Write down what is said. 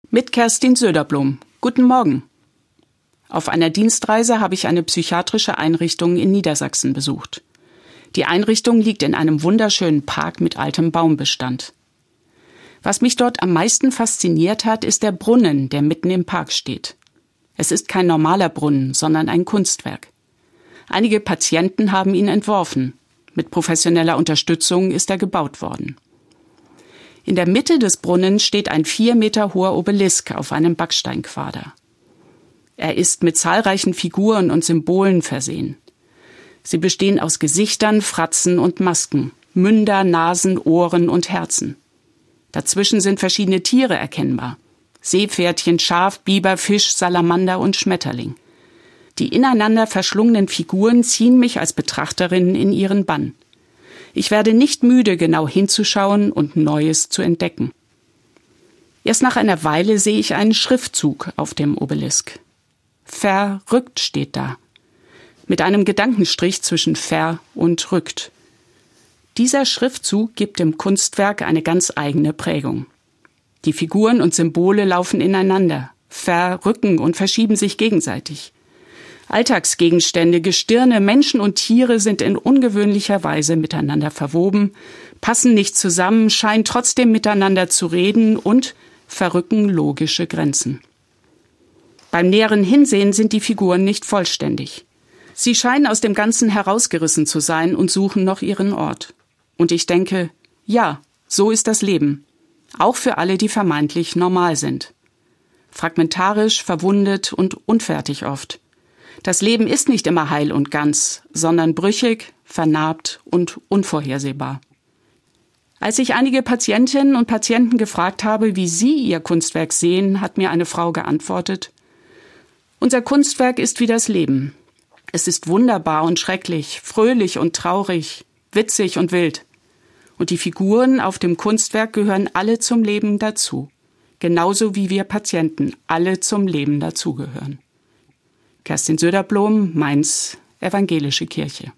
Mit Kerstin Söderblom. Guten Morgen. Auf einer Dienstreise habe ich eine psychiatrische Einrichtung in Niedersachsen besucht. Die Einrichtung liegt in einem wunderschönen Park mit altem Baumbestand. Was mich dort am meisten fasziniert hat, ist der Brunnen, der mitten im Park steht. Es ist kein normaler Brunnen, sondern ein Kunstwerk. Einige Patienten haben ihn entworfen. Mit professioneller Unterstützung ist er gebaut worden. In der Mitte des Brunnens steht ein 4 Meter hoher Obelisk auf einem Backsteinquader. Er ist mit zahlreichen Figuren und Symbolen versehen. Sie bestehen aus Gesichtern, Fratzen und Masken, Münder, Nasen, Ohren und Herzen. Dazwischen sind verschiedene Tiere erkennbar. Seepferdchen, Schaf, Biber, Fisch, Salamander und Schmetterling. Die ineinander verschlungenen Figuren ziehen mich als Betrachterin in ihren Bann. Ich werde nicht müde, genau hinzuschauen und Neues zu entdecken. Erst nach einer Weile sehe ich einen Schriftzug auf dem Obelisk. Verrückt steht da. Mit einem Gedankenstrich zwischen ver und rückt. Dieser Schriftzug gibt dem Kunstwerk eine ganz eigene Prägung. Die Figuren und Symbole laufen ineinander, verrücken und verschieben sich gegenseitig. Alltagsgegenstände, Gestirne, Menschen und Tiere sind in ungewöhnlicher Weise miteinander verwoben, passen nicht zusammen, scheinen trotzdem miteinander zu reden und verrücken logische Grenzen. Beim näheren Hinsehen sind die Figuren nicht vollständig. Sie scheinen aus dem Ganzen herausgerissen zu sein und suchen noch ihren Ort. Und ich denke, ja, so ist das Leben. Auch für alle, die vermeintlich normal sind. Fragmentarisch, verwundet und unfertig oft. Das Leben ist nicht immer heil und ganz, sondern brüchig, vernarbt und unvorhersehbar. Als ich einige Patientinnen und Patienten gefragt habe, wie sie ihr Kunstwerk sehen, hat mir eine Frau geantwortet: Unser Kunstwerk ist wie das Leben. Es ist wunderbar und schrecklich, fröhlich und traurig, witzig und wild. Und die Figuren auf dem Kunstwerk gehören alle zum Leben dazu. Genauso wie wir Patienten alle zum Leben dazugehören. Kerstin Söderblom, Mainz, Evangelische Kirche.